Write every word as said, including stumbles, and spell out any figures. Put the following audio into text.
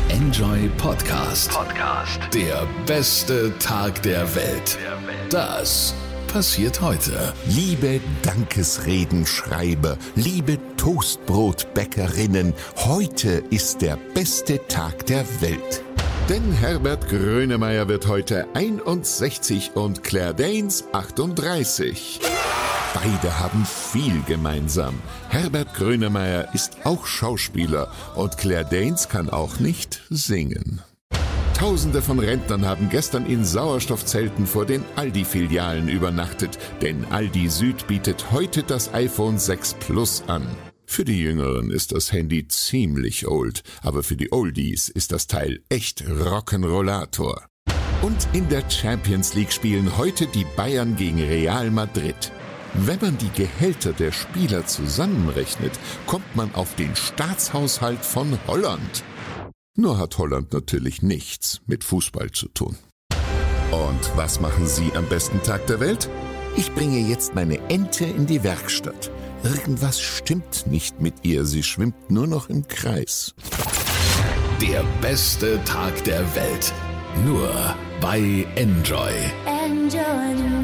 Enjoy Podcast. Podcast. Der beste Tag der Welt. Das passiert heute. Liebe Dankesredenschreiber, liebe Toastbrotbäckerinnen, heute ist der beste Tag der Welt. Denn Herbert Grönemeyer wird heute einundsechzig und Claire Danes achtunddreißig. Beide haben viel gemeinsam. Herbert Grönemeyer ist auch Schauspieler und Claire Danes kann auch nicht singen. Tausende von Rentnern haben gestern in Sauerstoffzelten vor den Aldi-Filialen übernachtet, denn Aldi Süd bietet heute das iPhone sechs Plus an. Für die Jüngeren ist das Handy ziemlich old, aber für die Oldies ist das Teil echt Rock'n'Rollator. Und in der Champions League spielen heute die Bayern gegen Real Madrid. Wenn man die Gehälter der Spieler zusammenrechnet, kommt man auf den Staatshaushalt von Holland. Nur hat Holland natürlich nichts mit Fußball zu tun. Und was machen Sie am besten Tag der Welt? Ich bringe jetzt meine Ente in die Werkstatt. Irgendwas stimmt nicht mit ihr, sie schwimmt nur noch im Kreis. Der beste Tag der Welt. Nur bei Enjoy. Enjoy.